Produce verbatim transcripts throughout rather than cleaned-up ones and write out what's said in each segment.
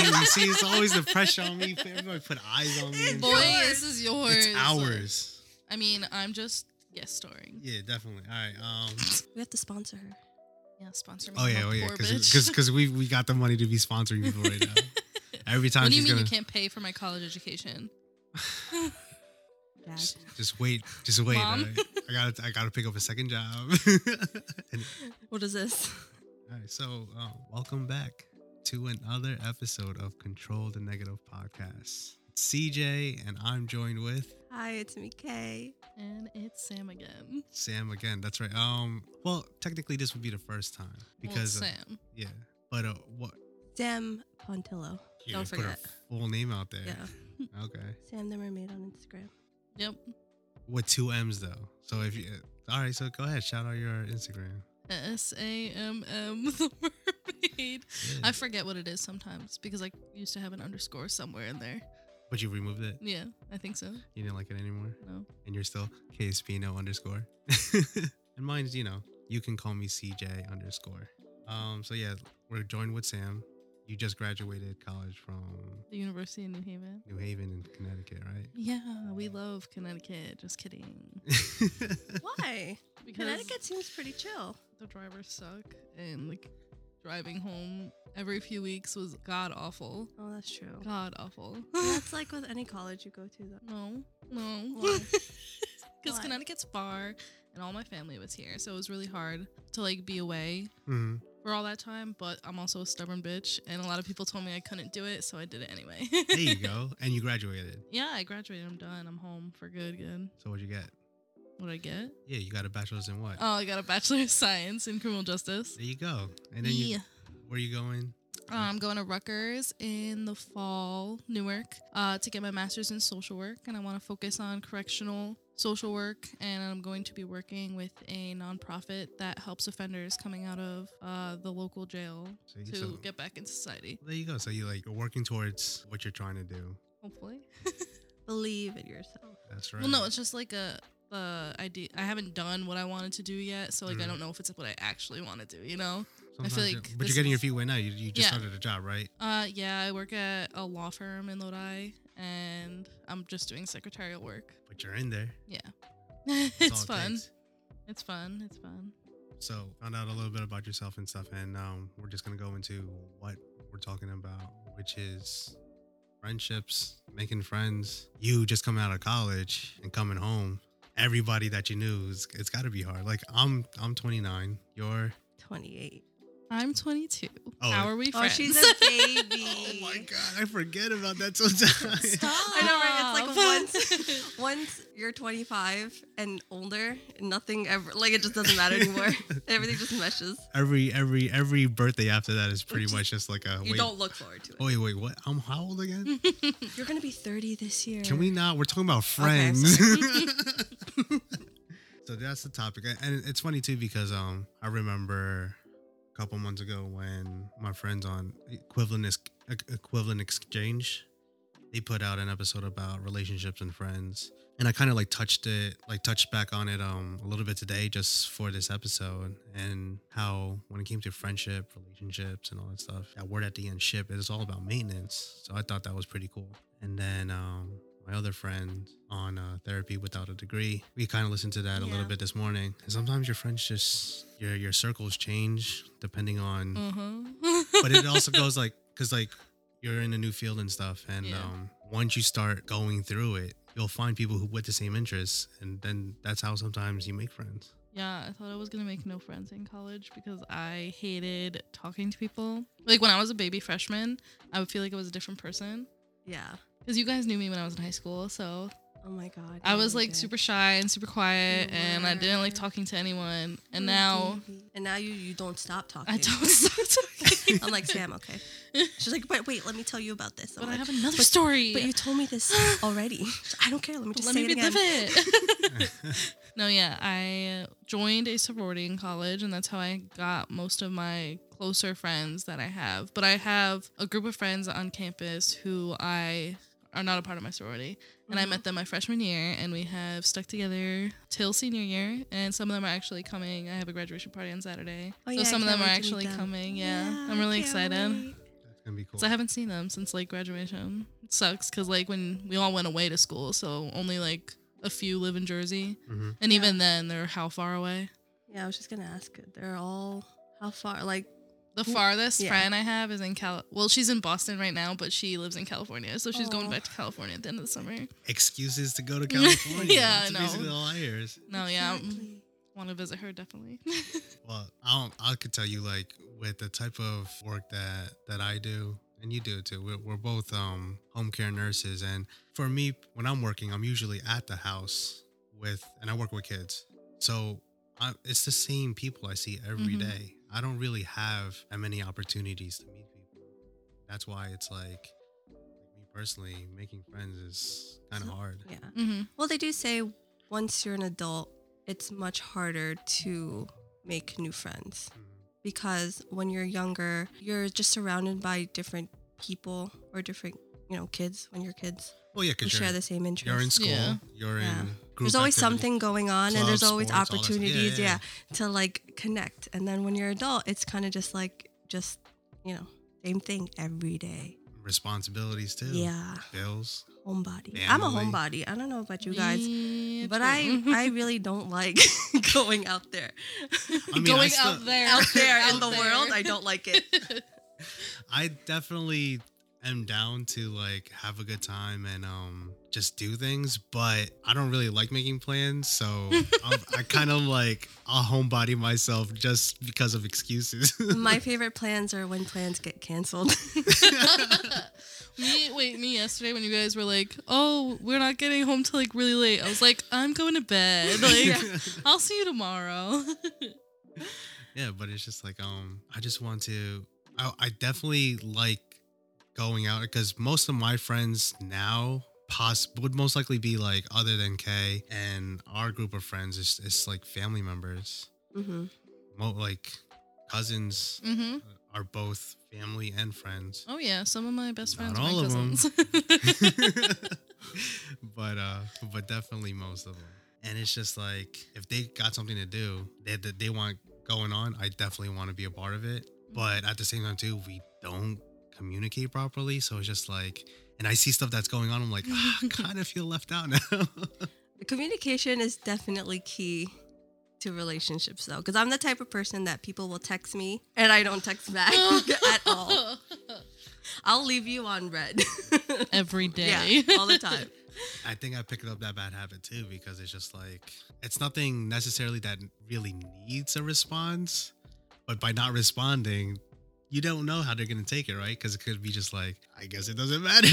You see, it's always the pressure on me. Everybody put eyes on me. And Boy, shit. this is yours. It's ours. I mean, I'm just guest starring. Yeah, definitely. All right. Um. We have to sponsor her. Yeah, sponsor me. Oh yeah, I'm a oh yeah, poor because bitch. because we we got the money to be sponsoring people right now. Every time What do you she's mean gonna you can't pay for my college education? Dad. just wait, just wait. Mom? Right? I gotta I gotta pick up a second job. And, What is this? all right, so uh, welcome back to another episode of Control the Negative Podcast. It's C J, and I'm joined with Hi, it's me, Kay. And it's Sam again. Sam again. That's right. Um, well, technically this would be the first time because well, uh, Sam. yeah, but uh, what? Sam Pontillo. You Don't put her forget. full name out there. Yeah. Okay. Sam the Mermaid on Instagram. Yep. With two M's though. So if you, all right, so go ahead, shout out your Instagram. S A M M the mermaid. Yeah. I forget what it is sometimes because I used to have an underscore somewhere in there. But you removed it. Yeah, I think so. You didn't like it anymore, No. and you're still K S P no underscore. And mine's, you know, you can call me C J underscore. Um. So yeah, we're joined with Sam. You just graduated college from The University of New Haven. New Haven in Connecticut, right? Yeah, we love Connecticut. Just kidding. Why? Because Connecticut seems pretty chill. the drivers suck and like driving home every few weeks was god awful. Oh, that's true. God awful. That's like with any college you go to, though. No, no. Why? Because Why? Connecticut's far and all my family was here. So it was really hard to like be away hmm for all that time. But I'm also a stubborn bitch. And a lot of people told me I couldn't do it. So I did it anyway. There you go. And you graduated. Yeah, I graduated. I'm done. I'm home for good, good. So what'd you get? What did I get? Yeah, you got a bachelor's in what? Oh, I got a Bachelor of Science in Criminal Justice. There you go. And then Yeah. you, where you going? Uh, I'm going to Rutgers in the fall, Newark, uh, to get my master's in social work. And I want to focus on correctional social work. And I'm going to be working with a nonprofit that helps offenders coming out of uh, the local jail So you- to so- get back in society. There you go. So you like you're working towards what you're trying to do. Hopefully. Believe in yourself. That's right. Well, no, it's just like a the idea. I haven't done what I wanted to do yet, so like I Mhm. don't know if it's what I actually want to do. You know? Sometimes feel you- like but this you're getting your is- feet wet now. You, you just Yeah. started a job, right? Uh, yeah, I work at a law firm in Lodi, and I'm just doing secretarial work. But you're in there. Yeah, That's it's all it fun. takes. It's fun. It's fun. So found out a little bit about yourself and stuff, and um, we're just gonna go into what we're talking about, which is friendships, making friends. You just coming out of college and coming home. Everybody that you knew, it's, it's got to be hard. Like I'm, I'm twenty-nine. You're. twenty-eight. I'm twenty-two. Oh. How are we Oh, friends? she's a baby. Oh my god, I forget about that sometimes. Stop. I know, right? It's like once, once you're twenty-five and older, nothing ever, like it just doesn't matter anymore. Everything just meshes. Every every every birthday after that is pretty Just- much just like a You wait. don't look forward to it. Wait, wait, what? I'm how old again? You're going to be thirty this year. Can we not? We're talking about Okay, friends. So that's the topic, and it's funny too because um I remember a couple months ago when my friends on equivalent Ex- equivalent exchange, they put out an episode about relationships and friends, and I kind of like touched it, like touched back on it um a little bit today just for this episode, and how when it came to friendship, relationships, and all that stuff, that word at the end, ship, it's all about maintenance. So I thought that was pretty cool. And then um my other friend on uh, Therapy Without a Degree, we kind of listened to that a Yeah. little bit this morning. And sometimes your friends just your your circles change depending on, Uh-huh. but it also goes like because like you're in a new field and stuff, and Yeah. um, once you start going through it, you'll find people who with the same interests, and then that's how sometimes you make friends. Yeah, I thought I was gonna make no friends in college because I hated talking to people. Like when I was a baby freshman, I would feel like I was a different person. Yeah. Because you guys knew me when I was in high school, so Oh my God. I you was really like did. super shy and super quiet, You and I didn't like were. talking to anyone. And You're a now baby. And now you, you don't stop talking. I don't stop talking. I'm like, Sam, okay. She's like, but wait, let me tell you about this. I'm But I like, have another but, story. But you told me this already. I don't care. Let me just Let say me it again. relive it. No, yeah, I joined a sorority in college, and that's how I got most of my closer friends that I have. But I have a group of friends on campus who I are not a part of my sorority, and I Mhm. met them my freshman year, and we have stuck together till senior year. And some of them are actually coming. I have a graduation party on Saturday, Oh, so yeah, I some of can't them are wait to meet actually them. coming. Yeah, Yeah, I'm really I can't excited. wait. gonna be cool. So I haven't seen them since like graduation. It sucks because like when we all went away to school, so only like a few live in Jersey, Mm-hmm. and Yeah. even then they're how far away? Yeah, I was just gonna ask. They're all how far? Like, The farthest Yeah. friend I have is in Cal. Well, she's in Boston right now, but she lives in California, so she's going Aw. back to California at the end of the summer. Excuses to go to California. Yeah, That's I know. basically all I hear is. No, yeah, exactly. want to visit her definitely. Well, I don't, I could tell you like with the type of work that that I do, and you do too. We're, we're both um, home care nurses, and for me, when I'm working, I'm usually at the house with, and I work with kids, so I, it's the same people I see every Mhm. day. I don't really have that many opportunities to meet people. That's why it's like, like me personally, making friends is kind of hard. Yeah. hmm Well, they do say once you're an adult, it's much harder to make new friends Mhm. because when you're younger, you're just surrounded by different people or different, you know, kids. When you're kids, Well, yeah, you because share you're, the same interests. you're in school, Yeah. you're Yeah. in group There's always activity. something going on, and there's Clubs, always sports, all that stuff. Yeah, opportunities, yeah, yeah, to like connect. And then when you're adult, it's kind of just like just you know same thing every day. Responsibilities too. Yeah, Bills. homebody. I'm a Family. homebody. I don't know about you guys, Me but too. I I really don't like going out there. I mean, I going still- out there, out there in Out the there. world, I don't like it. I definitely am down to like have a good time and um just do things, but I don't really like making plans, so I'm, I kind of like I'll homebody myself just because of excuses. My favorite plans are when plans get canceled. me, wait, me yesterday when you guys were like, "Oh, we're not getting home till like really late," I was like, "I'm going to bed. Like, Yeah. I'll see you tomorrow." Yeah, but it's just like um I just want to I, I definitely like going out because most of my friends now poss- would most likely be like other than Kay, and our group of friends is, is like family members. hmm Mo- like cousins hmm are both family and friends. Oh yeah, some of my best Not friends are my all of 'em. cousins. but uh but definitely most of them. And it's just like if they got something to do that, that they want going on, I definitely want to be a part of it. But at the same time too, we don't communicate properly, so it's just like, and I see stuff that's going on, I'm like, ah, I kind of feel left out now. Communication is definitely key to relationships, though, because I'm the type of person that people will text me and I don't text back at all. I'll leave you on red. Every day. Yeah, all the time. I think I picked up that bad habit too, because it's just like it's nothing necessarily that really needs a response, but by not responding, you don't know how they're gonna take it, right? Because it could be just like, I guess it doesn't matter.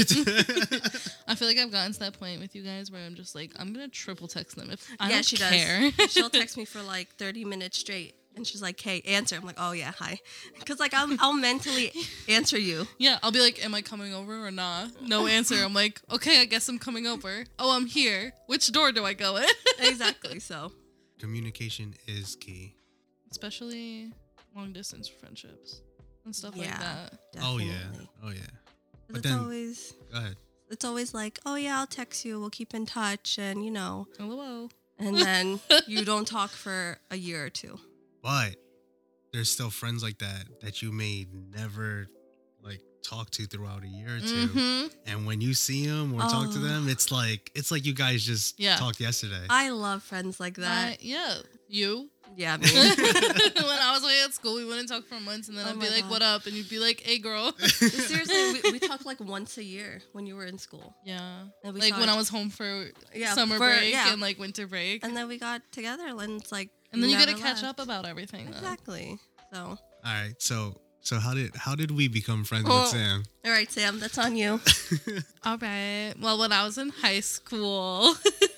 I feel like I've gotten to that point with you guys where I'm just like, I'm gonna triple text them if I yeah, don't she care. does. She'll text me for like thirty minutes straight, and she's like, "Hey, answer." I'm like, "Oh yeah, hi," because like I'll I'll mentally answer you. Yeah, I'll be like, am I coming over or not? No answer. I'm like, okay, I guess I'm coming over. Oh, I'm here. Which door do I go in? Exactly. So Communication is key. Especially long distance friendships and stuff Yeah. like that. Oh definitely. yeah, oh yeah. 'Cause But it's then- always Go ahead. it's always like, "Oh yeah, I'll text you. We'll keep in touch," and you know, Hello. and then you don't talk for a year or two. But there's still friends like that that you may never like talk to throughout a year or 2 Mm-hmm. and when you see them or talk to Oh. them, it's like it's like you guys just Yeah. talked yesterday. I love friends like that. yeah, you. Yeah, me. When I was away at school, we wouldn't talk for months, and then Oh I'd my be like, God. "What up?" And you'd be like, "Hey, girl." Seriously, we, we talked like once a year when you were in school. Yeah, And we like when talked- I was home for Yeah, summer for- break yeah. and like winter break, And then we got together, and it's like, and then you never gotta catch left. up about everything. Though. Exactly. So, All right, so so how did how did we become friends Oh. with Sam? all right, Sam, that's on you. All right. Well, when I was in high school,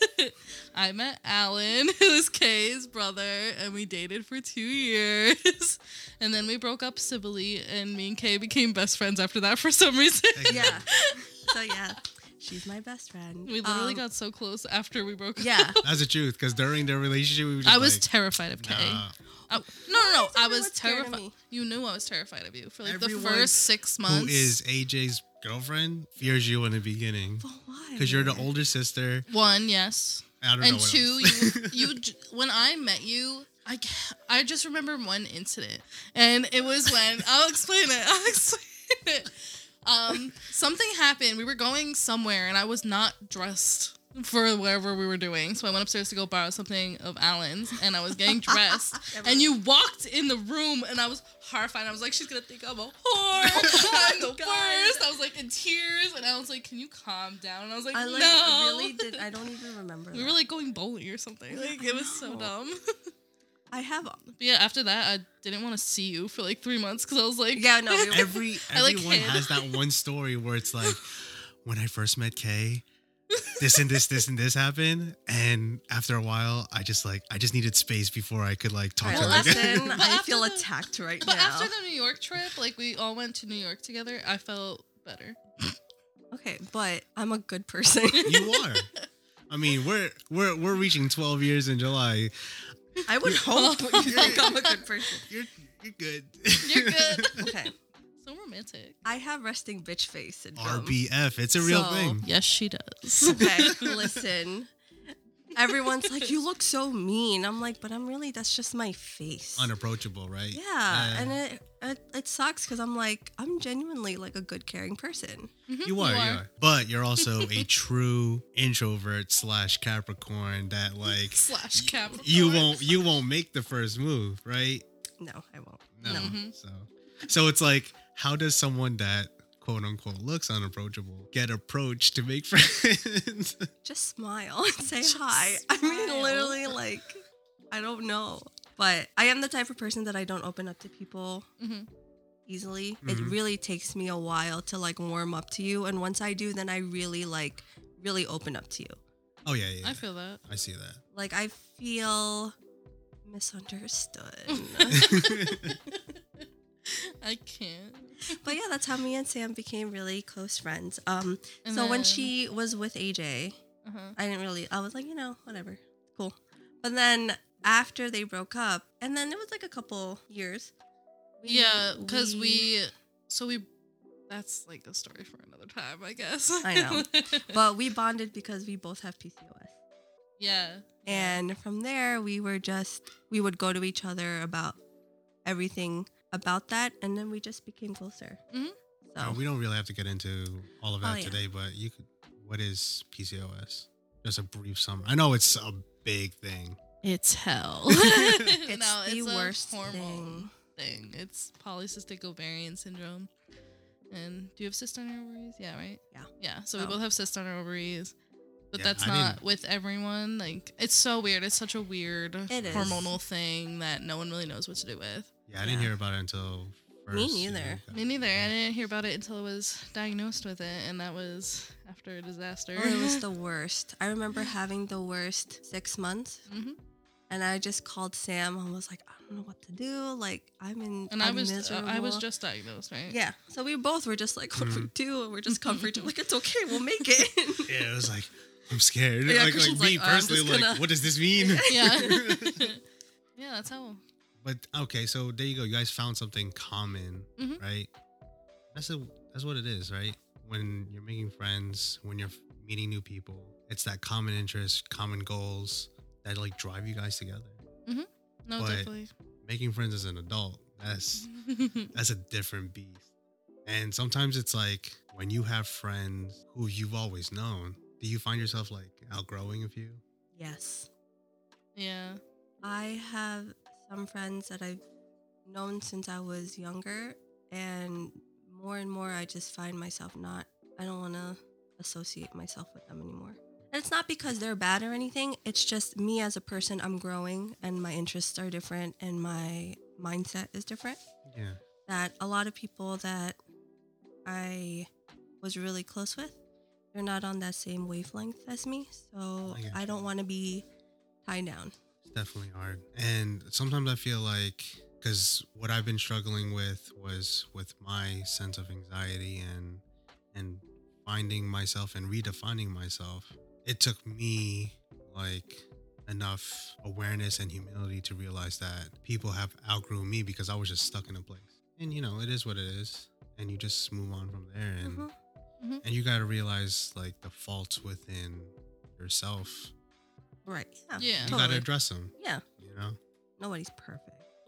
I met Alan, who's Kay's brother, and we dated for two years. And then we broke up civilly, and me and Kay became best friends after that for some reason. Yeah. So yeah, she's my best friend. We literally Um, got so close after we broke Yeah. up. That's the truth, because during their relationship, we were just I was like, terrified of Kay. nah. I, no, no, no. is I everyone was scared of terrified. me? You knew I was terrified of you for like Everyone the first six months. Who is A J's girlfriend fears you in the beginning But why? because you're the older sister. One, yes. I don't know And what two, else. you, you, j- when I met you, I, ca- I just remember one incident, and it was when I'll explain it. I'll explain it. Um, something happened. We were going somewhere, and I was not dressed for whatever we were doing. So I went upstairs to go borrow something of Alan's, and I was getting dressed. And you walked in the room, and I was horrified. I was like, she's gonna think I'm a whore. I'm the worst. I was like in tears, and I was like, can you calm down? And I was like, I like no. really did. I don't even remember. We that. were like going bowling or something. Like it was so dumb. I have. But yeah, after that, I didn't want to see you for like three months because I was like, Yeah, no. We were, Every I, like, everyone hid. has that one story where it's like, when I first met Kay, this and this, this and this happened, and after a while, I just like I just needed space before I could like talk All to right, her again. listen, But I after feel the- attacked right But now. after the New York trip, like we all went to New York together, I felt better. Okay, but I'm a good person. You are. I mean, we're we're we're reaching twelve years in July. I would hope you think I'm a good person. You're you're good. You're good. Okay. So romantic. I have resting bitch face syndrome. R B F. It's a real So- thing. Yes, she does. Okay, listen. Everyone's like, you look so mean. I'm like, but I'm really, that's just my face. Unapproachable, right? Yeah, and it it, it sucks because I'm like, I'm genuinely like a good, caring person. Mhm, You are, you are. But you're also a true introvert slash Capricorn that like Slash Capricorn. you won't you won't make the first move, right? No, I won't. No. No. Mhm. So so it's like, how does someone that quote unquote looks unapproachable get approached to make friends? Just smile and say Just hi. I mean, smile. literally, like, I don't know. But I am the type of person that I don't open up to people Mhm. easily. It Mhm. really takes me a while to like warm up to you. And once I do, then I really like, really open up to you. Oh yeah, yeah. I feel that. I see that. Like, I feel misunderstood. I can't. But yeah, that's how me and Sam became really close friends. Um, And so when then- she was with A J, Uh-huh. I didn't really, I was like, you know, whatever, cool. But then after they broke up, and then it was like a couple years. we- Yeah, because we, so we, that's like a story for another time, I guess. I know. But we bonded because we both have P C O S. yeah. And from there, we were just, we would go to each other about everything about that. And then we just became closer. Mhm. So, Uh, we don't really have to get into all of that Oh, yeah. today, but you could. What is P C O S? Just a brief summary. I know it's a big thing. It's hell. it's No, the it's a worst hormone thing. thing. It's polycystic ovarian syndrome. And do you have cysts on your ovaries? Yeah, right? Yeah. Yeah. So we Oh. both have cysts on our ovaries. But Yeah, that's I not didn't- with everyone. Like, it's so weird. It's such a weird It is. hormonal thing that no one really knows what to do with. Yeah, I didn't Yeah. hear about it until. First Me you neither. got- Me neither. I didn't hear about it until I was diagnosed with it, and that was after a disaster. Oh, it was the worst. I remember having the worst six months. Mhm. And I just called Sam. I was like, I don't know what to do. Like, I'm in. And I I'm was uh, miserable. I was just diagnosed, right? Yeah. So we both were just like, what do we Mhm. do? And we're just comforting. Like, it's okay. We'll make it. Yeah, it was like, I'm scared. Yeah, like, like Christian's me like, "I'm personally, just like, gonna-" what does this mean? Yeah. Yeah, that's how. But okay, so there you go. You guys found something common, Mhm. right? That's a that's what it is, right? When you're making friends, when you're meeting new people, it's that common interest, common goals that like drive you guys together. No, But- definitely. Making friends as an adult, that's that's a different beast. And sometimes it's like when you have friends who you've always known, do you find yourself like outgrowing a few? Yes. Yeah. I have some friends that I've known since I was younger. And more and more, I just find myself not, I don't want to associate myself with them anymore. And it's not because they're bad or anything. It's just me as a person, I'm growing and my interests are different and my mindset is different. Yeah. That a lot of people that I was really close with, they're not on that same wavelength as me. So I get I you. don't want to be tied down. It's definitely hard. And sometimes I feel like, because what I've been struggling with was with my sense of anxiety and and finding myself and redefining myself. It took me like enough awareness and humility to realize that people have outgrown me because I was just stuck in a place. And you know, it is what it is. And you just move on from there. And Mhm. Mhm. and you got to realize like the faults within yourself. Right. Yeah. Yeah. You got to Totally. address them, Yeah. you know? Nobody's perfect.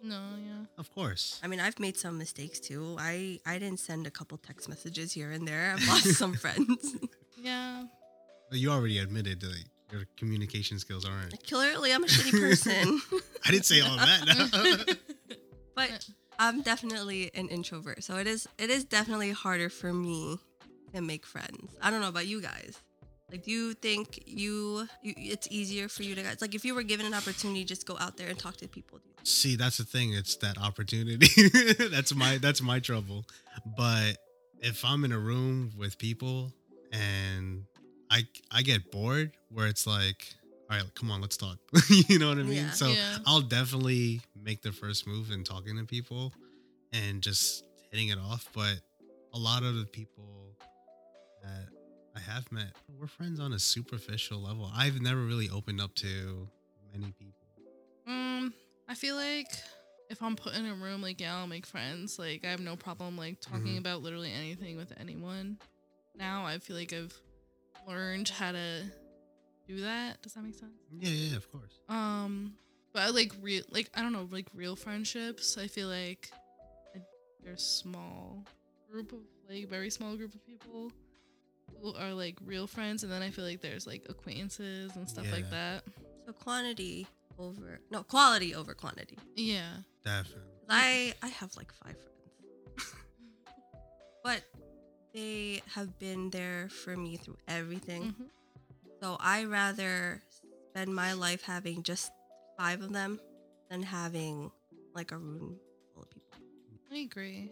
No, yeah. Of course. I mean, I've made some mistakes too. I I didn't send a couple text messages here and there. I've lost some friends. Yeah. You already admitted that your communication skills aren't. Clearly, I'm a shitty person. I didn't say all that. But I'm definitely an introvert, so it is it is definitely harder for me to make friends. I don't know about you guys. Like, do you think you, you it's easier for you to guys, like, if you were given an opportunity, just go out there and talk to people? Do you think? See, that's the thing. It's that opportunity. that's my that's my trouble. But if I'm in a room with people and I I get bored, where it's like, all right, come on, let's talk. You know what I mean? Yeah. So Yeah. I'll definitely make the first move in talking to people and just hitting it off. But a lot of the people that I have met, we're friends on a superficial level. I've never really opened up to many people. Um, I feel like if I'm put in a room, like, yeah, I'll make friends. Like, I have no problem, like, talking Mhm. about literally anything with anyone. Now I feel like I've learned how to do that. Does that make sense? Yeah, yeah, yeah, of course. Um, but I like real, like, I don't know, like real friendships. I feel like I, there's a small group of, like, very small group of people who are like real friends, and then I feel like there's like acquaintances and stuff like Yeah. that. So quantity over no quality over quantity. Yeah. Definitely. I I have like five friends, but they have been there for me through everything. Mhm. So I rather spend my life having just five of them than having like a room full of people. I agree.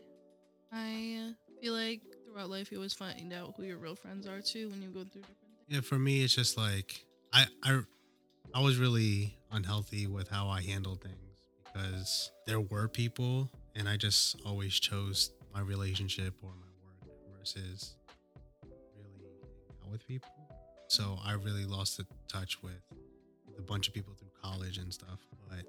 I uh, feel like throughout life you always find out who your real friends are too when you go through different things. Yeah, for me, it's just like I I I was really unhealthy with how I handled things because there were people, and I just always chose my relationship or my work versus really hanging out with people. So I really lost the touch with a bunch of people through college and stuff. But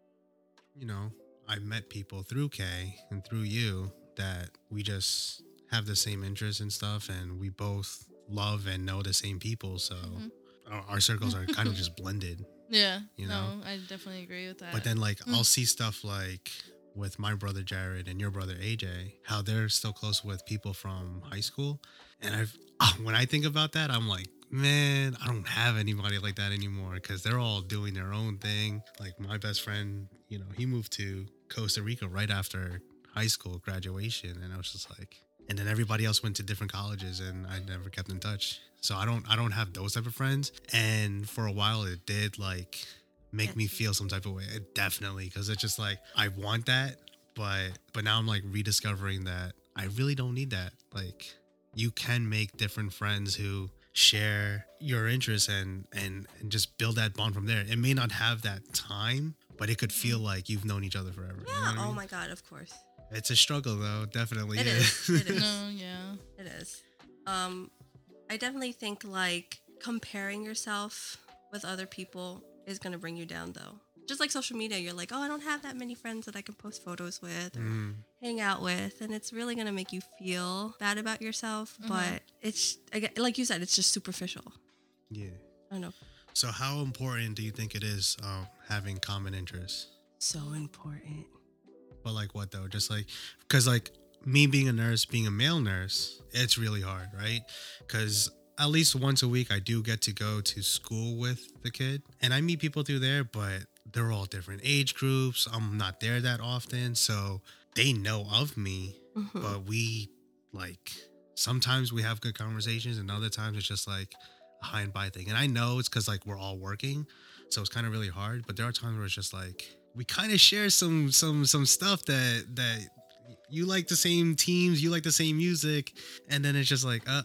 you know, I met people through K and through you that we just have the same interests and stuff, and we both love and know the same people. So Mhm. our, our circles are kind of just blended. Yeah. You know? No, I definitely agree with that. But then, like, Mm. I'll see stuff like with my brother Jared and your brother A J, how they're still close with people from high school. And I've, when I think about that, I'm like, man, I don't have anybody like that anymore because they're all doing their own thing. Like, my best friend, you know, he moved to Costa Rica right after high school graduation. And I was just like, and then everybody else went to different colleges and I never kept in touch. So I don't, I don't have those type of friends. And for a while it did like make me feel some type of way. It definitely, because it's just like I want that, but but now I'm like rediscovering that I really don't need that. Like, you can make different friends who share your interests and and and just build that bond from there. It may not have that time, but it could feel like you've known each other forever. You know Yeah. what I Oh mean? my god. Of course. It's a struggle though, definitely. It yeah. is, it is. No, yeah. It is. Um, I definitely think like comparing yourself with other people is gonna bring you down though. Just like social media, you're like, oh, I don't have that many friends that I can post photos with or Mm, hang out with, and it's really gonna make you feel bad about yourself. Mhm. But it's again, like you said, it's just superficial. yeah. I don't know. So how important do you think it is um, having common interests? So important. But like what though? Just like, because like me being a nurse, being a male nurse, it's really hard, right? Because at least once a week I do get to go to school with the kid, and I meet people through there, but they're all different age groups. I'm not there that often, so they know of me, Mhm. but we like sometimes we have good conversations, and other times it's just like a high and by thing. And I know it's because like we're all working, so it's kind of really hard. But there are times where it's just like we kind of share some some some stuff that that you like the same teams, you like the same music, and then it's just like, uh,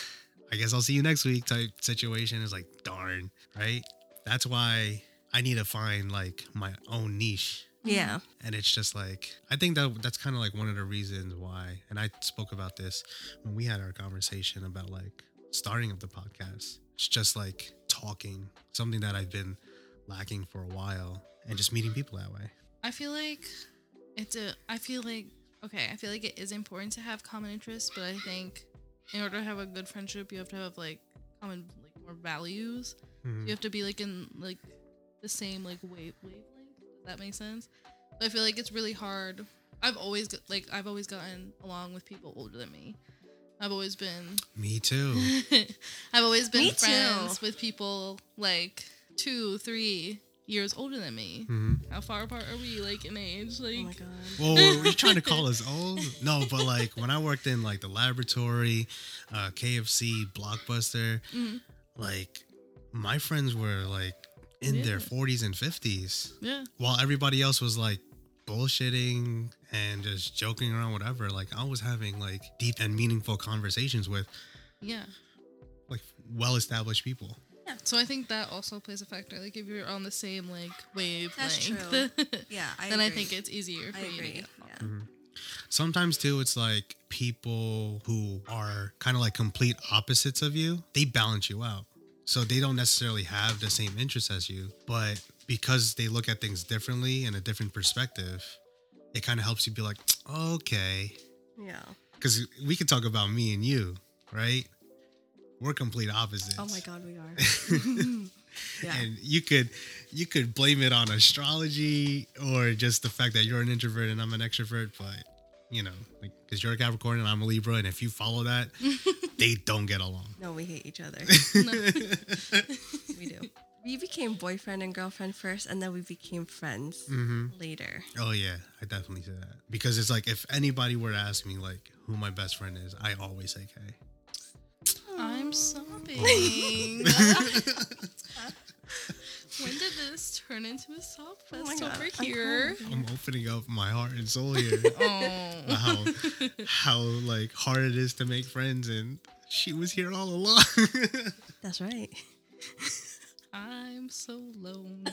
I guess I'll see you next week type situation. It's like, darn, right? That's why I need to find like my own niche. Yeah. And it's just like, I think that that's kind of like one of the reasons why, and I spoke about this when we had our conversation about like starting up the podcast. It's just like talking, something that I've been lacking for a while, and just meeting people that way. I feel like it's a. I feel like okay. I feel like it is important to have common interests, but I think in order to have a good friendship, you have to have like common like more values. Mhm. You have to be like in like the same like wave wavelength. Does that make sense? I feel like it's really hard. I've always got, like I've always gotten along with people older than me. I've always been Me too. I've always been Me friends too. with people like two, three years older than me. hmm How far apart are we, like, in age? Like, Oh my god. Well, you're trying to call us old? No, but like when I worked in like the laboratory, uh, K F C, Blockbuster, mhm. like my friends were like in their Yeah. forties and fifties, yeah, while everybody else was like bullshitting and just joking around, whatever. Like I was having like deep and meaningful conversations with yeah. like well-established people. So I think that also plays a factor. Like if you're on the same like wavelength, That's true. Yeah, I then I agree. think it's easier for I you to agree. get Yeah. along. Sometimes too, it's like people who are kind of like complete opposites of you, they balance you out. So they don't necessarily have the same interests as you, but because they look at things differently and a different perspective, it kind of helps you be like, okay. Yeah. Because we could talk about me and you, right? We're complete opposites. Oh my god, we are. Yeah. And you could you could blame it on astrology or just the fact that you're an introvert and I'm an extrovert, but you know, like because you're a Capricorn and I'm a Libra, and if you follow that, they don't get along. No, we hate each other. No. We do. We became boyfriend and girlfriend first, and then we became friends hmm later. Oh yeah, I definitely say that because it's like if anybody were to ask me like who my best friend is, I always say Kay. I'm sobbing. When did this turn into a sob Oh fest my God, over I'm here? I'm opening up my heart and soul here. Oh. how how like hard it is to make friends, and she was here all along. That's right. I'm so lonely.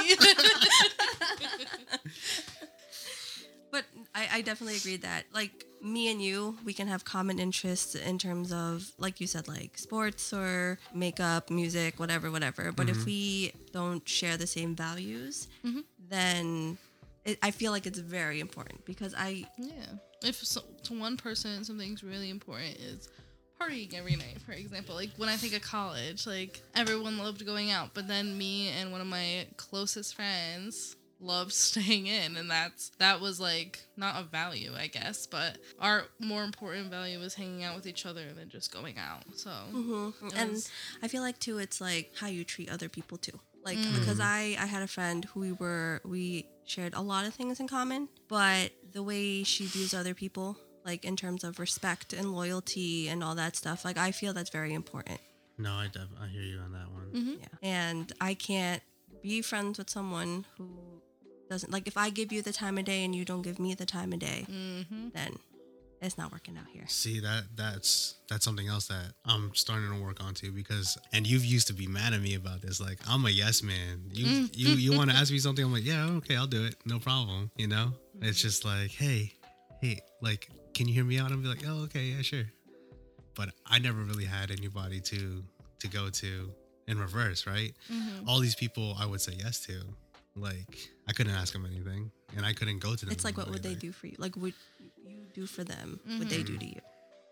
But I, I definitely agree that, like, me and you, we can have common interests in terms of, like you said, like sports or makeup, music, whatever, whatever. But if we don't share the same values, Mhm. then it, I feel like it's very important because I, Yeah. If so, to one person something's really important is partying every night, for example. Like when I think of college, like everyone loved going out, but then me and one of my closest friends loved staying in, and that's that was like not a value, I guess, but our more important value was hanging out with each other than just going out. So it and was- I feel like too, it's like how you treat other people too. Like Mm. because I I had a friend who we were we shared a lot of things in common, but the way she views other people, like in terms of respect and loyalty and all that stuff, like I feel that's very important. No, I def- I hear you on that one. Mhm. Yeah, and I can't be friends with someone who doesn't, like, if I give you the time of day and you don't give me the time of day, Mhm. then it's not working out here. See that that's that's something else that I'm starting to work on too, because and you've used to be mad at me about this. Like I'm a yes man. You you you want to ask me something? I'm like, yeah, okay, I'll do it, no problem. You know, it's just like, hey, hey, like, can you hear me out? And I'll be like, oh, okay, yeah, sure. But I never really had anybody to to go to in reverse, right? Mhm. All these people I would say yes to, like I couldn't ask them anything, and I couldn't go to them. It's like, what would they either. do for you? Like, would you do for them what they do to you?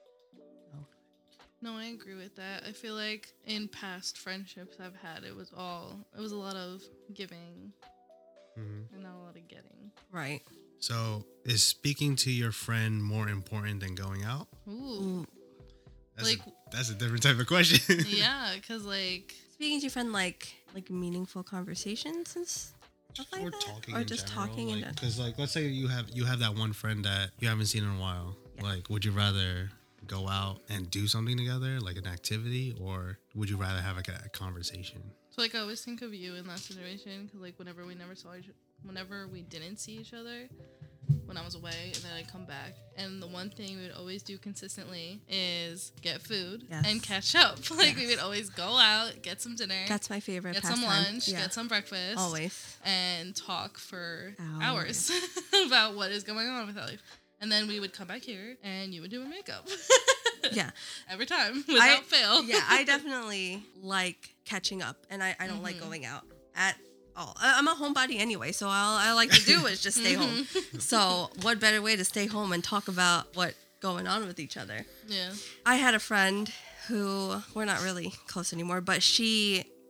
No, I agree with that. I feel like in past friendships I've had, it was all, it was a lot of giving Mhm. and not a lot of getting. Right. So, is speaking to your friend more important than going out? Ooh. Ooh. That's Like- a, that's a different type of question. Yeah, because like, Speaking to your friend, like, like meaningful conversations and stuff like or that? talking, or in just general, talking like, in general. because like let's say you have you have that one friend that you haven't seen in a while. Yeah. Like, would you rather go out and do something together, like an activity, or would you rather have like a, a conversation? so like I always think of you in that situation because like whenever we never saw each, whenever we didn't see each other, when I was away and then I'd come back, and the one thing we would always do consistently is get food Yes. and catch up. Like we Yes. would always go out, get some dinner, That's my favorite get pastime. some lunch, Yeah. get some breakfast, Always. and talk for Hours. hours, about what is going on with our life. And then we would come back here and you would do my makeup. Yeah. Every time, without I, fail. Yeah, I definitely like catching up, and I, I don't like Mhm. going out at all. I, I'm a homebody anyway, so all I like to do is just stay home. So what better way to stay home and talk about what's going on with each other? Yeah. I had a friend who, we're not really close anymore, but she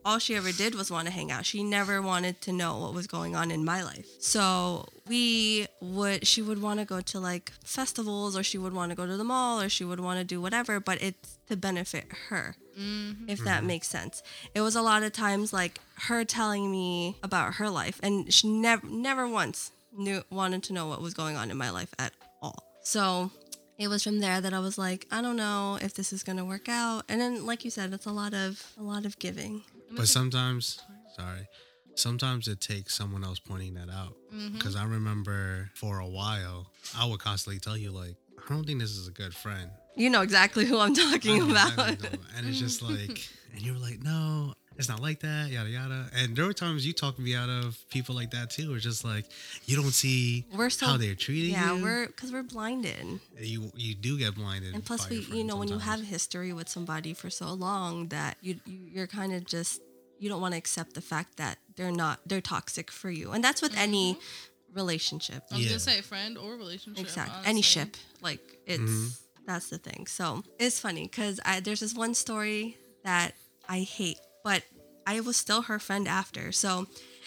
all she ever did was want to hang out. She never wanted to know what was going on in my life. So we would, she would want to go to like festivals, or she would want to go to the mall, or she would want to do whatever, but it's to benefit her, Mm-hmm. if that makes sense. It was a lot of times like her telling me about her life, and she never, never once knew, wanted to know what was going on in my life at all. So it was from there that I was like, I don't know if this is gonna work out. And then, like you said, it's a lot of a lot of giving. But sometimes, sorry, sometimes it takes someone else pointing that out. Because I remember for a while, I would constantly tell you, like, I don't think this is a good friend. You know exactly who I'm I talking know about. exactly what I'm talking about. And it's just like, and you were like, no, it's not like that, yada, yada. And there were times you talked me out of people like that too. It's just like, you don't see We're so how they're treating yeah, you. we're because we're blinded. You you do get blinded. And plus, by we, your you friends know, when you have sometimes. history with somebody for so long that you, you you're kind of just, you don't want to accept the fact that they're not, they're toxic for you. And that's with any relationship. I was Yeah. gonna say friend or relationship. Exactly. honestly. Any ship. Like, it's, Mhm. that's the thing. So it's funny because there's this one story that I hate, but I was still her friend after. So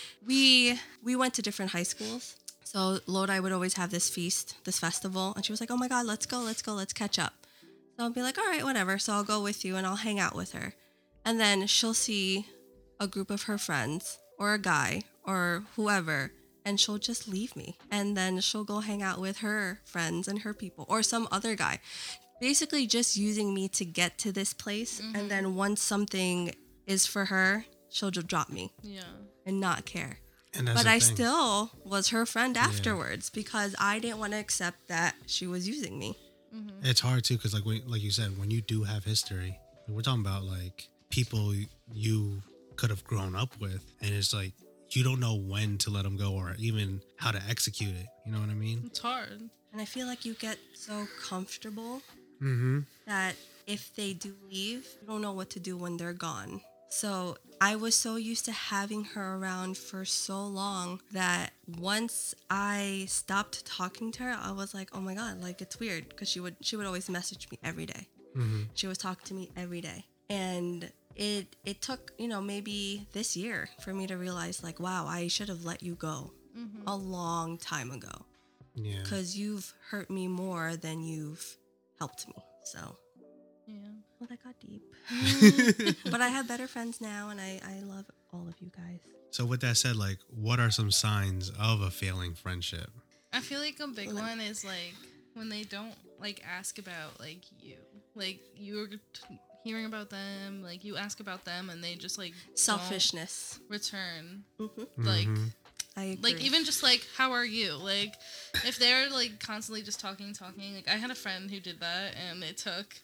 we we went to different high schools. So Lodi would always have this feast, this festival. And she was like, oh my God, let's go, let's go, let's catch up. So I'll be like, all right, whatever. So I'll go with you and I'll hang out with her. And then she'll see a group of her friends or a guy or whoever, and she'll just leave me. And then she'll go hang out with her friends and her people or some other guy. Basically just using me to get to this place. And then once something is for her, she'll just drop me Yeah. and not care. And that's But the I thing. still was her friend afterwards because I didn't want to accept that she was using me. It's hard too, because like when, like you said, when you do have history, we're talking about like people you could have grown up with, and it's like you don't know when to let them go or even how to execute it. You know what I mean? It's hard. And I feel like you get so comfortable Mm-hmm. that if they do leave, you don't know what to do when they're gone. So I was so used to having her around for so long that once I stopped talking to her, I was like, oh my God, like it's weird because she would she would always message me every day. Mm-hmm. She was talking to me every day. And it it took, you know, maybe this year for me to realize like, wow, I should have let you go a long time ago Yeah. because you've hurt me more than you've helped me. So, Yeah. well, that got deep. But I have better friends now, and I, I love all of you guys. So with that said, like, what are some signs of a failing friendship? I feel like a big Let- one is like when they don't like ask about like you, like you're t- hearing about them, like you ask about them, and they just like don't Selfishness. return. Mm-hmm. Like, Mhm. I agree. like even just like how are you? Like if they're like constantly just talking, talking. Like I had a friend who did that, and it took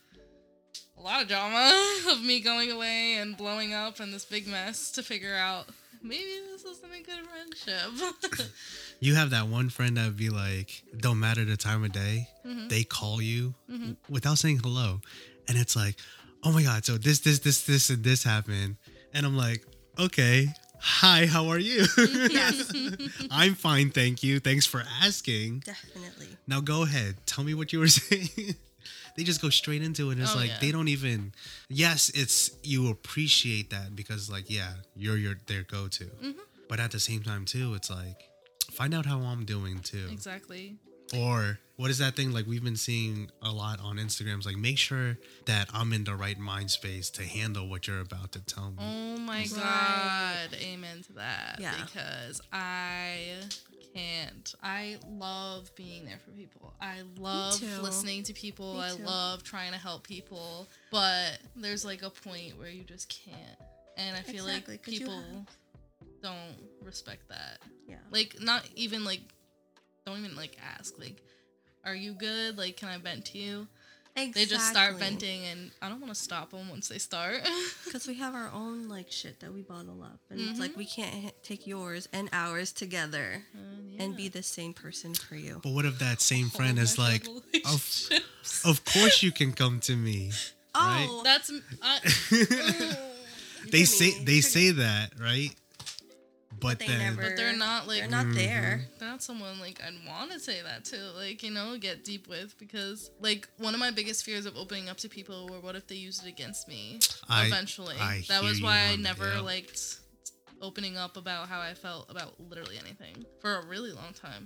a lot of drama of me going away and blowing up and this big mess to figure out maybe this isn't a good friendship. You have that one friend that would be like, don't matter the time of day, Mhm. they call you Mhm. w- without saying hello. And it's like, oh my God, so this, this, this, this, and this happened. And I'm like, okay, hi, how are you? Yes. I'm fine, thank you. Thanks for asking. Definitely. Now go ahead. Tell me what you were saying. They just go straight into it. And it's Oh, like, yeah. they don't even, yes, it's, you appreciate that because like, yeah, you're your, their go-to. Mhm. But at the same time too, it's like, find out how I'm doing too. Exactly. Or what is that thing like we've been seeing a lot on Instagrams? Like, make sure that I'm in the right mind space to handle what you're about to tell me. Oh my Right. God. Amen to that. Yeah. Because I can't. I love being there for people. I love too. listening to people. Me I too. love trying to help people. But there's like a point where you just can't. And I feel Exactly, like 'cause you people have- don't respect that. Yeah. Like, not even like, don't even like ask, like, are you good? Like, can I vent to you? Exactly. They just start venting, and I don't want to stop them once they start. Because we have our own like shit that we bottle up, and it's Mhm. like we can't h- take yours and ours together And, and yeah. be the same person for you. But what if that same friend Oh is my like, God, of, relationships. of course you can come to me. Right? Oh, That's I, They You're say mean. they say that, right? but they then never. But they're not, like- they're not there. They're not someone like I'd want to say that to, like, you know, get deep with, because like one of my biggest fears of opening up to people were, what if they use it agained me I- eventually? I that was hear why you I on that, never yeah. liked opening up about how I felt about literally anything for a really long time.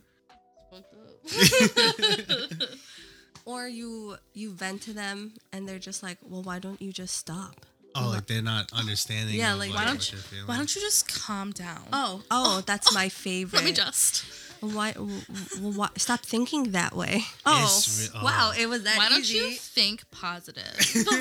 It's fucked up. Or you you vent to them and they're just like, well, why don't you just stop? oh, like they're not understanding. Yeah, of, like, like, why what don't you're feeling. Why don't you just calm down? Oh, oh, that's my favorite. Let me just. Why, w- w- why? Stop thinking that way. Oh, It's re- oh. wow, it was that Why don't easy. you think positive?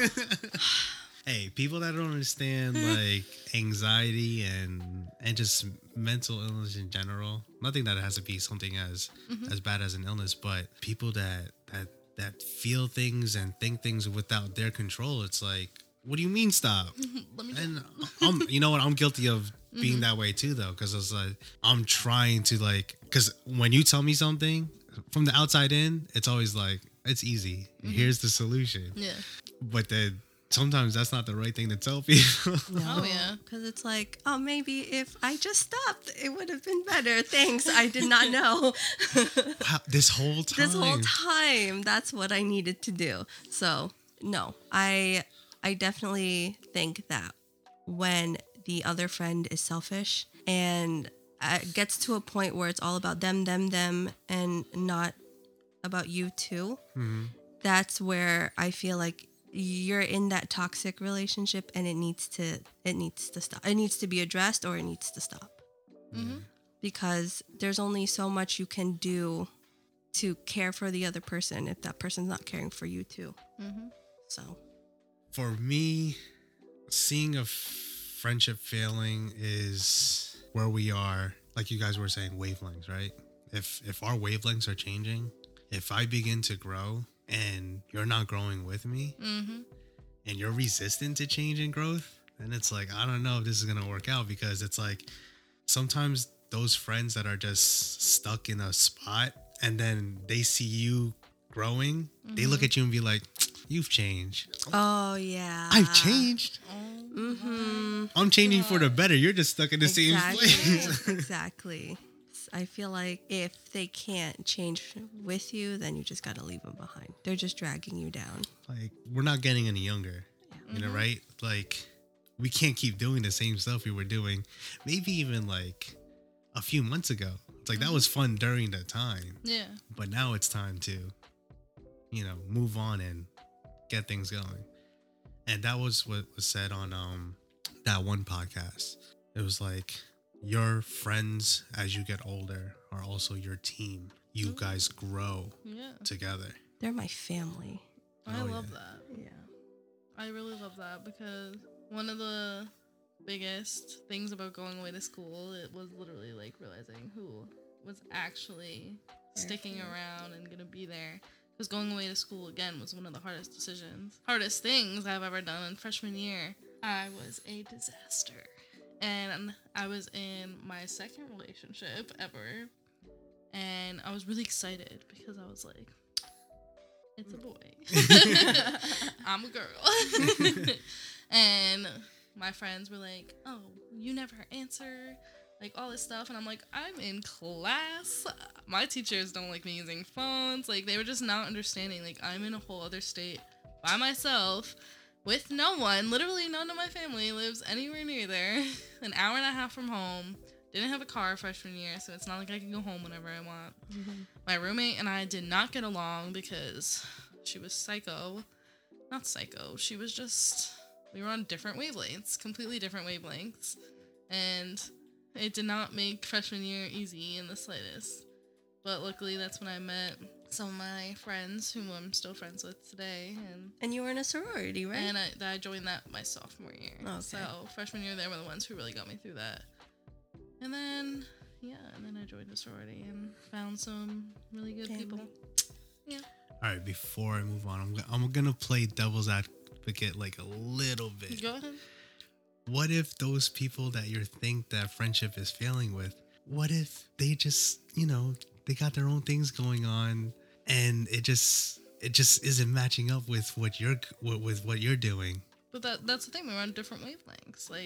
Hey, people that don't understand like anxiety and and just mental illness in general. Nothing that has to be something as as bad as an illness, but people that that that feel things and think things without their control. It's like, what do you mean stop? Let me. And I'm, you know what? I'm guilty of being that way too, though, because it's like I'm trying to like, because when you tell me something from the outside in, it's always like it's easy. Here's the solution. Yeah. But then sometimes that's not the right thing to tell people. No, Oh, yeah. because it's like, oh, maybe if I just stopped, it would have been better. Thanks, I did not know. Wow, this whole time. This whole time, that's what I needed to do. So, no, I I definitely think that when the other friend is selfish and it gets to a point where it's all about them, them, them, and not about you too, Mhm. that's where I feel like you're in that toxic relationship and it needs to it needs to stop. It needs to be addressed or it needs to stop. Mm-hmm. Because there's only so much you can do to care for the other person if that person's not caring for you too. Mm-hmm. So, For me, seeing a f- friendship failing is where we are. Like you guys were saying, wavelengths, right? If if our wavelengths are changing, if I begin to grow and you're not growing with me, Mm-hmm. and you're resistant to change and growth, then it's like, I don't know if this is gonna work out, because it's like sometimes those friends that are just stuck in a spot and then they see you growing, they look at you and be like, you've changed. oh yeah. I've changed. Oh, Mhm. I'm changing for the better. You're just stuck in the same place. Exactly. Exactly. I feel like if they can't change with you, then you just got to leave them behind. They're just dragging you down. Like, we're not getting any younger, you know, right? Like, we can't keep doing the same stuff we were doing, maybe even like a few months ago. It's like, that was fun during that time, Yeah. but now it's time to, you know, move on and get things going. And that was what was said on um that one podcast. It was like, your friends as you get older are also your team. You Ooh. guys grow Yeah. together. They're my family. I Oh, love yeah. that. Yeah. I really love that, because one of the biggest things about going away to school, it was literally like realizing who was actually sticking around and gonna be there. Because going away to school again was one of the hardest decisions, hardest things I've ever done in freshman year. I was a disaster. And I was in my second relationship ever. And I was really excited because I was like, it's a boy. I'm a girl. And my friends were like, oh, you never answer, like all this stuff. And I'm like, I'm in class. My teachers don't like me using phones. Like, they were just not understanding. Like, I'm in a whole other state by myself with no one. Literally none of my family lives anywhere near there. An hour and a half from home. Didn't have a car freshman year, so it's not like I can go home whenever I want. Mhm. My roommate and I did not get along because she was psycho. Not psycho. She was just... We were on different wavelengths. Completely different wavelengths. And it did not make freshman year easy in the slightest. But luckily, that's when I met some of my friends, whom I'm still friends with today. And And you were in a sorority, right? and I, I joined that my sophomore year. Okay. So freshman year, they were the ones who really got me through that. And then, yeah, and then I joined a sorority and found some really good Family. people. All right, before I move on, I'm, go- I'm gonna play devil's advocate like a little bit. Go ahead. What if those people that you think that friendship is failing with, what if they just, you know, they got their own things going on, and it just it just isn't matching up with what you're with, with what you're doing? But that that's the thing. We're on different wavelengths. Like,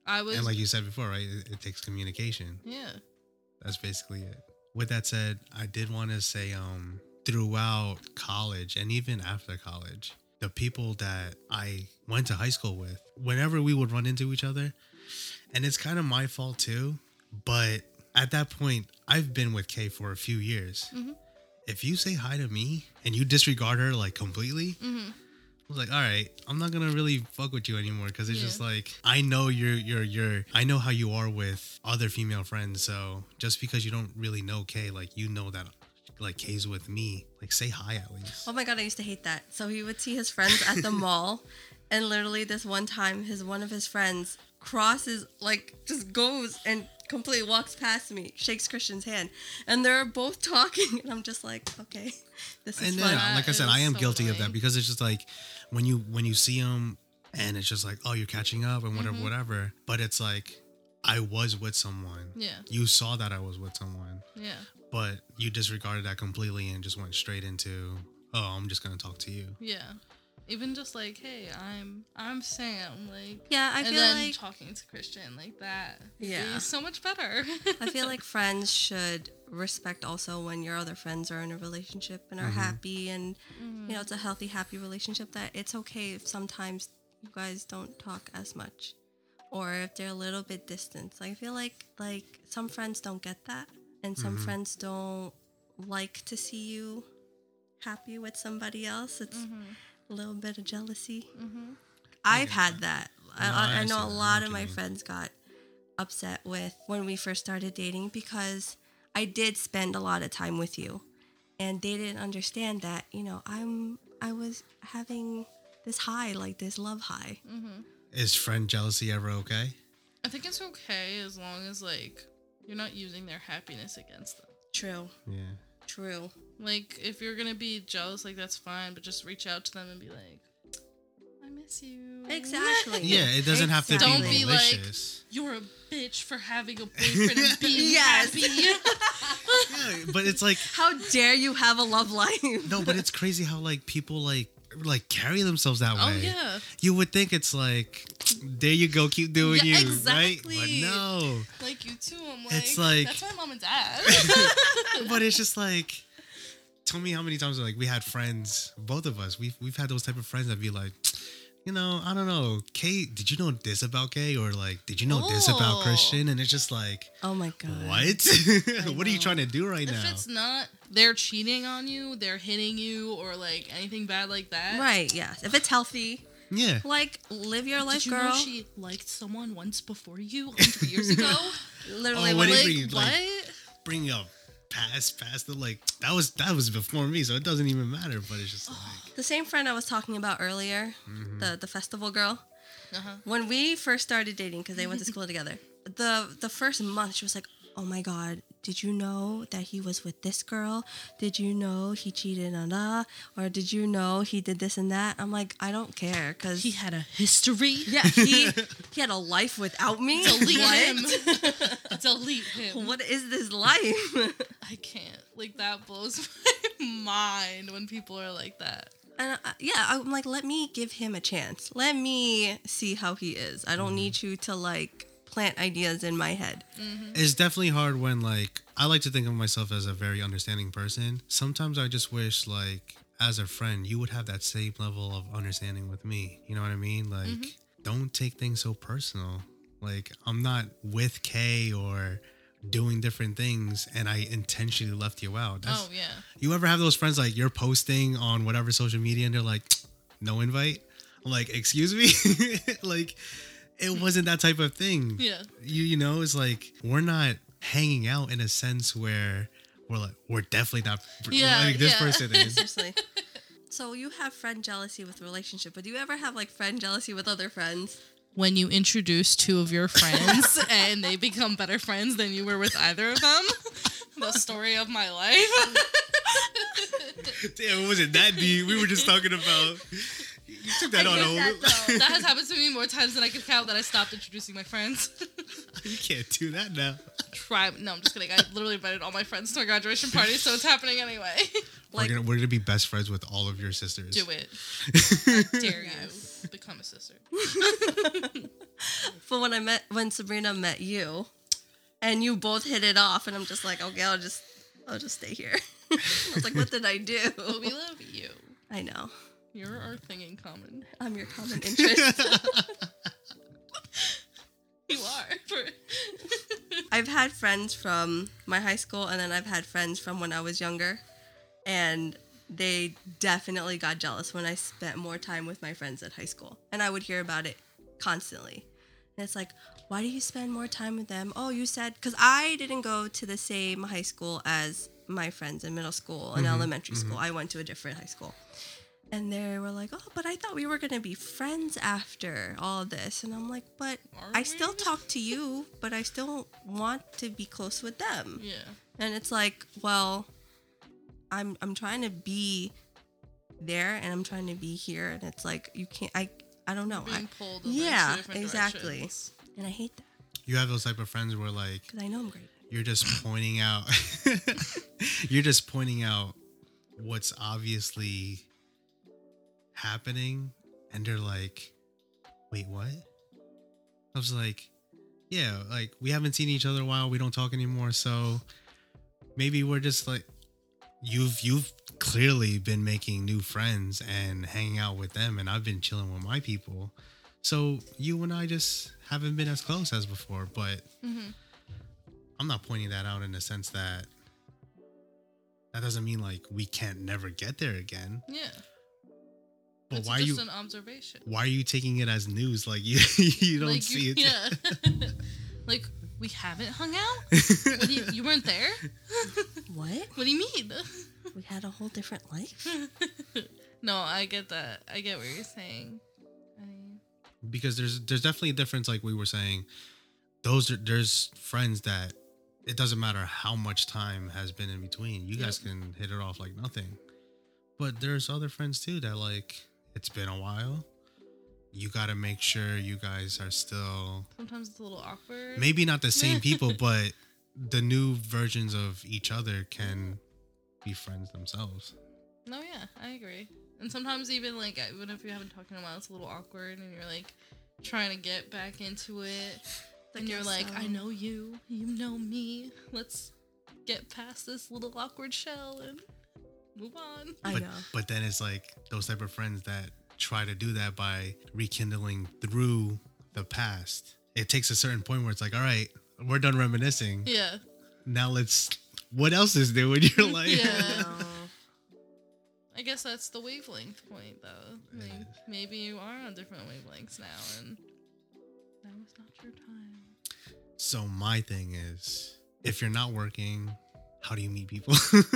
I was. And like you said before, right? It, it takes communication. Yeah. That's basically it. With that said, I did want to say, um, throughout college and even after college, the people that I went to high school with, whenever we would run into each other, and it's kind of my fault too, but at that point, I've been with Kay for a few years. Mm-hmm. If you say hi to me and you disregard her like completely, Mm-hmm. I was like, all right, I'm not gonna really fuck with you anymore because it's Yeah. just like I know you're you're you're I know how you are with other female friends. So just because you don't really know Kay, like you know that like Kay's with me, like say hi at least. Oh my god, I used to hate that. So he would see his friends at the mall, and literally this one time, his one of his friends crosses, like just goes and completely walks past me, shakes Christian's hand, and they're both talking, and I'm just like, okay, this is And fun. then, That like I said, is I am so guilty of that annoying. because it's just like when you when you see them and it's just like, oh, you're catching up and whatever, Mhm. whatever. But it's like I was with someone. Yeah. You saw that I was with someone, Yeah. but you disregarded that completely and just went straight into, oh, I'm just gonna talk to you. Yeah. Even just like, hey, I'm I'm Sam, like, Yeah, I and feel then like talking to Christian like that. Yeah. is so much better. I feel like friends should respect also when your other friends are in a relationship and are Mhm. happy, and Mhm. you know it's a healthy, happy relationship. That it's okay if sometimes you guys don't talk as much, or if they're a little bit distant. Like, I feel like like some friends don't get that, and some Mhm. friends don't like to see you happy with somebody else. It's Mhm. a little bit of jealousy. Mhm. I've get had that. that. I, No, I, I I know see a that. I know lot what of you my mean. friends got upset with when we first started dating because I did spend a lot of time with you, and they didn't understand that, you know, I'm I was having this high, like this love high. Mhm. Is friend jealousy ever okay? I think it's okay as long as like you're not using their happiness against them. True. Yeah. True. Like if you're gonna be jealous, like that's fine, but just reach out to them and be like, I miss you. Exactly. Yeah, it doesn't have to be Don't be like- malicious. You're a bitch for having a boyfriend and being Yes. happy. Yeah, but it's like How dare you have a love life? no, but it's crazy how like people like like carry themselves that Oh way. yeah. You would think it's like, there you go, keep doing Yeah, you, exactly. right? But no. Like you too. I'm like, It's like- that's my mom and dad. But it's just like, tell me how many times like we had friends, both of us, we've we've had those type of friends that be like, you know, I don't know, Kay, did you know this about Kay? Or like, did you know this about Oh. Christian? And it's just like, Oh my god. what? what are you know. trying to do right If now? it's not they're cheating on you, they're hitting you, or like anything bad like that. Right, yes. If it's healthy, Yeah. like live your life, Did you girl. know she liked someone once before you, a hundred years ago? Literally, Oh, when what like, if we- like like- what? Bring up past, past the like, that was, that was before me, so it doesn't even matter, but it's just like, the same friend I was talking about earlier, mhm. the the festival girl. Uh-huh. When we first started dating, because they went to school together, the the first month she was like, "Oh my god, did you know that he was with this girl? Did you know he cheated on that? Or did you know he did this and that?" I'm like, I don't care, because He had a history. yeah, he he had a life without me. Delete What? him. Delete him. What is this life? I can't. Like that blows my mind when people are like that. And uh, yeah, I'm like, let me give him a chance. Let me see how he is. I don't need you to like plant ideas in my head. It's definitely hard when like I like to think of myself as a very understanding person. Sometimes I just wish like as a friend you would have that same level of understanding with me. You know what I mean? Like don't take things so personal. Like I'm not with Kay or doing different things and I intentionally left you out. That's, Oh yeah. You ever have those friends like you're posting on whatever social media and they're like, no invite? I'm like, excuse me? Like it wasn't that type of thing. Yeah. You you know, it's like we're not hanging out in a sense where we're like we're definitely not Yeah, like this yeah. person is. Seriously. So you have friend jealousy with relationship, but do you ever have like friend jealousy with other friends? When you introduce two of your friends and they become better friends than you were with either of them. The story of my life. Damn, it wasn't that deep. We were just talking about you took that I on get a that, though. That has happened to me more times than I can count that I stopped introducing my friends. You can't do that now. Try. No, I'm just kidding. I literally invited all my friends to my graduation party, so it's happening anyway. Like, we're gonna we're gonna be best friends with all of your sisters. Do it. I dare you. Become a sister. But when I met, when Sabrina met you, and you both hit it off, and I'm just like, okay, I'll just, I'll just stay here. I was like, what did I do? But we love you. I know. You're our thing in common. I'm your common interest. You are. I've had friends from my high school, and then I've had friends from when I was younger, and they definitely got jealous when I spent more time with my friends at high school, and I would hear about it constantly. And it's like, why do you spend more time with them? Oh, you said, because I didn't go to the same high school as my friends in middle school and Mm-hmm, elementary mm-hmm. school. I went to a different high school. And they were like, oh, but I thought we were going to be friends after all of this. And I'm like, but Are I we? still talk to you, but I still want to be close with them. Yeah. And it's like, well, I'm I'm trying to be there and I'm trying to be here. And it's like, you can't, I, I don't know. Being I, pulled in yeah, two different exactly. directions. and I hate that You have those type of friends where like because I know I'm great. you're just pointing out you're just pointing out what's obviously happening, and they're like, wait, what? I was like, yeah, like we haven't seen each other in a while, we don't talk anymore, so maybe we're just like, you've you've clearly been making new friends and hanging out with them, and I've been chilling with my people, so you and I just haven't been as close as before. But Mm-hmm. I'm not pointing that out in the sense that that doesn't mean like we can't never get there again. Yeah. But It's why are just you an observation. why are you taking it as news? Like you you don't Like, see you, it. Yeah. Like, we haven't hung out? What do you, you weren't there? What? What do you mean? We had a whole different life? No, I get that. I get what you're saying. I mean, Because there's there's definitely a difference. Like we were saying, those are, there's friends that it doesn't matter how much time has been in between. You guys Yep. can hit it off like nothing. But there's other friends too that like it's been a while. You got to make sure you guys are still sometimes it's a little awkward. maybe not the same people, but the new versions of each other can be friends themselves. No, yeah, I agree. And sometimes even like even if you haven't talked in a while, it's a little awkward, and you're like trying to get back into it, I and you're guess like, so. I know you, you know me. Let's get past this little awkward shell and move on. I but know. but then it's like those type of friends that try to do that by rekindling through the past. It takes a certain point where it's like, all right, we're done reminiscing. Yeah. Now let's. What else is there when you're like? Yeah. No. I guess that's the wavelength point, though. I mean, maybe you are on different wavelengths now, and now is not your time. So my thing is, if you're not working, how do you meet people?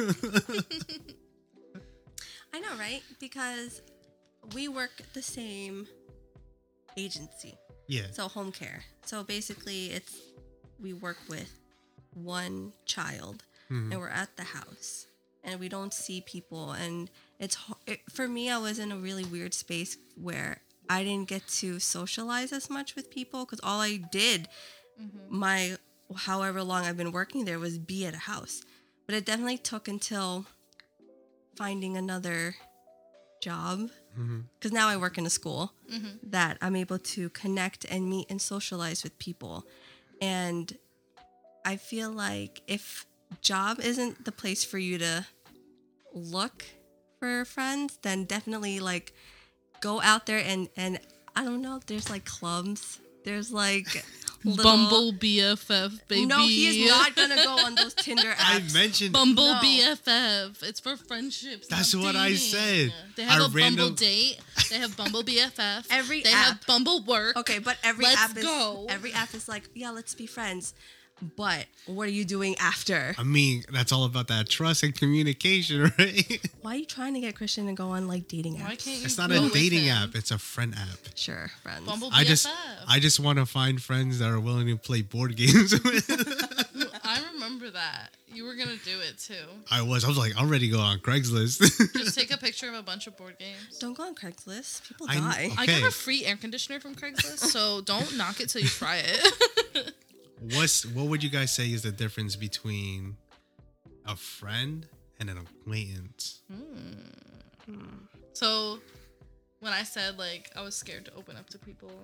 I know, right? Because we work at the same agency. Yeah. So home care. So basically it's we work with one child Mhm. and we're at the house and we don't see people, and it's ho- it, for me I was in a really weird space where I didn't get to socialize as much with people because all I did Mm-hmm. my however long I've been working there was be at a house. But it definitely took until finding another job, Mhm. because now I work in a school, Mm-hmm. that I'm able to connect and meet and socialize with people. And I feel like if job isn't the place for you to look for friends, then definitely like go out there and and I don't know, there's like clubs, there's like little, Bumble B F F, baby. No, he is not gonna go on those Tinder I apps. mentioned. Bumble No. B F F. It's for friendships. That's not what I dating. said. They have Our a random- Bumble date. They have Bumble B F F. Every they app. have Bumble Work. Okay, but every Let's app is go. every app is like, yeah, let's be friends. But what are you doing after? I mean, that's all about that trust and communication, right? Why are you trying to get Christian to go on like dating apps? Why can't you? It's not go a with dating him? app. It's a friend app. Sure, friends. Bumble I B F F. just, I just want to find friends that are willing to play board games with. I remember that. You were gonna do it too. I was, I was like, I'm ready to go on Craigslist. Just take a picture of a bunch of board games. Don't go on Craigslist. People I- die. I got Okay. a free air conditioner from Craigslist, so don't knock it till you try it. What's, what would you guys say is the difference between a friend and an acquaintance? Hmm. So, when I said like I was scared to open up to people,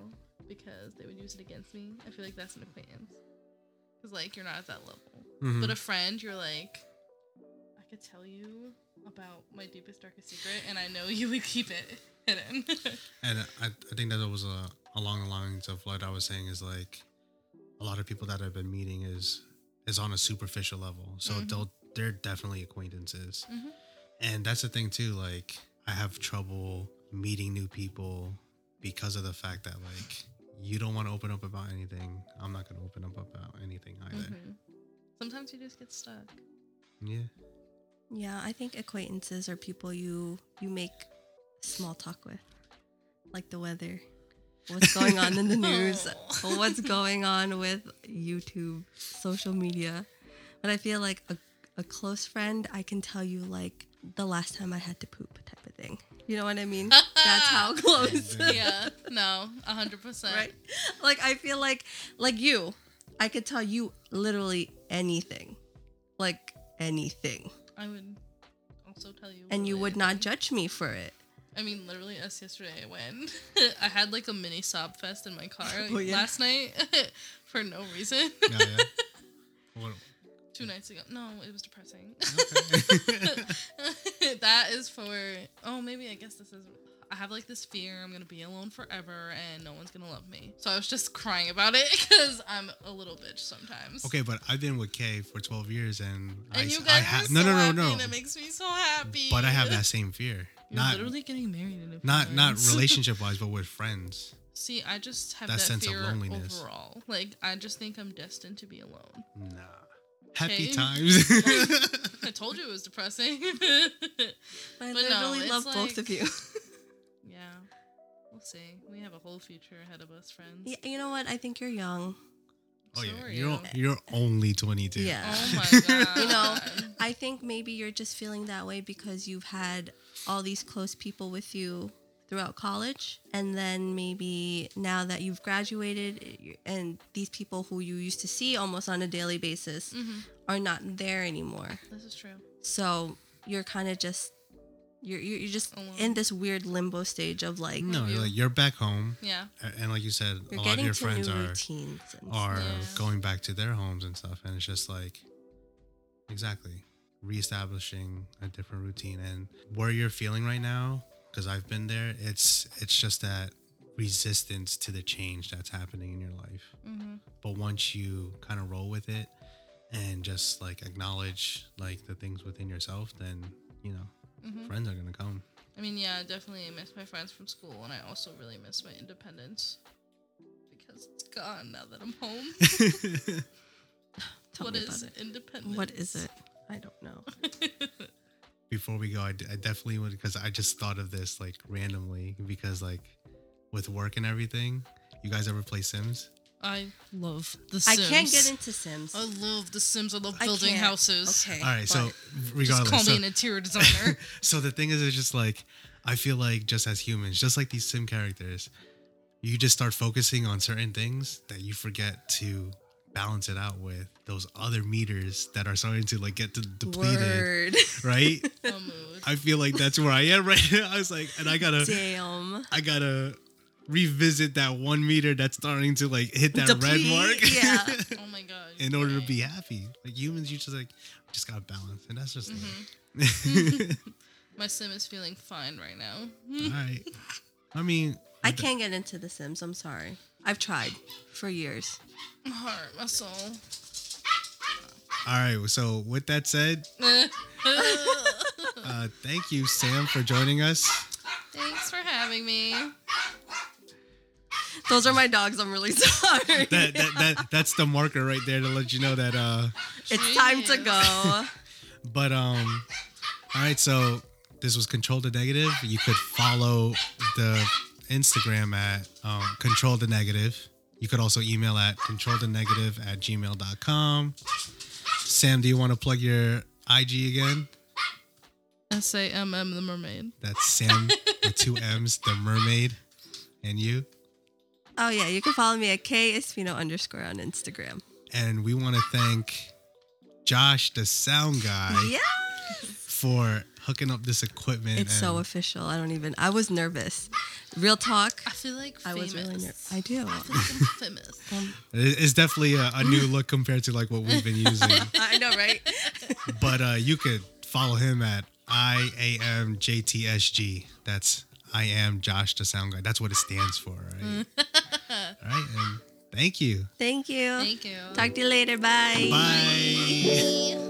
because they would use it against me. I feel like that's an acquaintance. Because, like, you're not at that level. Mhm. But a friend, you're like, I could tell you about my deepest, darkest secret, and I know you would keep it hidden. And I, I think that it was uh, along the lines of what I was saying is like a lot of people that I've been meeting is is on a superficial level. So Mhm. they'll they're definitely acquaintances. Mhm. And that's the thing too, like I have trouble meeting new people because of the fact that like you don't want to open up about anything. I'm not going to open up about anything either. Mhm. Sometimes you just get stuck. Yeah. Yeah, I think acquaintances are people you you make small talk with, like the weather, what's going on in the news, Oh. what's going on with YouTube, social media. But I feel like a, a close friend, I can tell you like the last time I had to poop type of thing. You know what I mean? That's how close. Yeah, no, a hundred percent. Right? Like I feel like like you, I could tell you literally anything. Like anything. I would also tell you. And you literally would not anything. judge me for it. I mean, literally, us yesterday when I had like a mini sob fest in my car Oh, yeah? last night for no reason. Yeah, yeah. What- Two nights ago. No, it was depressing. okay. That is for. Oh, maybe I guess this is. I have like this fear I'm gonna be alone forever and no one's gonna love me. So I was just crying about it because I'm a little bitch sometimes. Okay, but I've been with Kay for twelve years and, I, And you I guys ha- are so no, no, no, happy no. and it makes me so happy. But I have that same fear. You're not literally getting married in a few not not months. relationship wise, but with friends. See, I just have That that, sense of fear loneliness. overall. Like, I just think I'm destined to be alone. Nah. Happy Okay. times. I told you it was depressing. I But no, literally it's love both like- of you. Yeah, we'll see. We have a whole future ahead of us, friends. Yeah, you know what? I think you're young. Oh So yeah, are you're you. you're only twenty-two. Yeah. Oh my god. You know, I think maybe you're just feeling that way because you've had all these close people with you throughout college. And then maybe now that you've graduated you- and these people who you used to see almost on a daily basis Mhm. are not there anymore. This is true. So you're kind of just, you're, you're you're just Alone. in this weird limbo stage of like, No, you. like you're back home, Yeah. a- and like you said, you're a lot of getting your to friends new are routines. And are Yeah. going back to their homes and stuff, and it's just like exactly reestablishing a different routine. And where you're feeling right now, because I've been there, it's it's just that resistance to the change that's happening in your life. Mm-hmm. But once you kind of roll with it and just like acknowledge like the things within yourself, then you know Mm-hmm. friends are gonna come. I mean, yeah, I definitely miss my friends from school, and I also really miss my independence because it's gone now that I'm home. Tell What me is about it. independence? What is it? I don't know. Before we go, I, d- I definitely would, because I just thought of this like randomly because like with work and everything, you guys ever play Sims? I love The I Sims. can't get into Sims. I love The Sims. I love I building can't. houses. Okay. All right, so but- regardless, Just call so, me an interior designer. so the thing is, it's just like I feel like just as humans, just like these Sim characters, you just start focusing on certain things that you forget to balance it out with those other meters that are starting to like get de- depleted, Word. right? A mood. I feel like that's where I am right now. I was like, and I gotta, Damn. I gotta revisit that one meter that's starting to like hit that red Deplete, mark. yeah. Oh my god. In order to right. be happy, like humans, you just like just gotta balance, and that's just Mm-hmm. like, My sim is feeling fine right now. all right. I mean, I can't get into The Sims. I'm sorry. I've tried for years. Heart, my soul. all right. So with that said, uh, thank you, Sam, for joining us. Thanks for having me. Those are my dogs. I'm really sorry. That that, that that's the marker right there to let you know that. Uh, It's time to Jeez. go. but um, all right. So this was Control the Negative. You could follow the Instagram at um, Control the Negative. You could also email at control the negative at gmail dot com. Sam, do you want to plug your I G again? S A M M the mermaid. That's Sam with two M's, the mermaid. And you? Oh, yeah. You can follow me at K Espino underscore on Instagram. And we want to thank Josh, the sound guy, Yeah. for hooking up this equipment. It's so and- official. I don't even. I was nervous. Real talk. I feel like I famous. was really nervous. I do. I feel like I'm famous. Um, It- It's definitely a, a new look compared to like what we've been using. I know, right? But uh, you could follow him at I A M J T S G. That's I am Josh the Sound Guy. That's what it stands for, right? All right, and thank you. Thank you. Thank you. Talk to you later. Bye. Bye. Bye.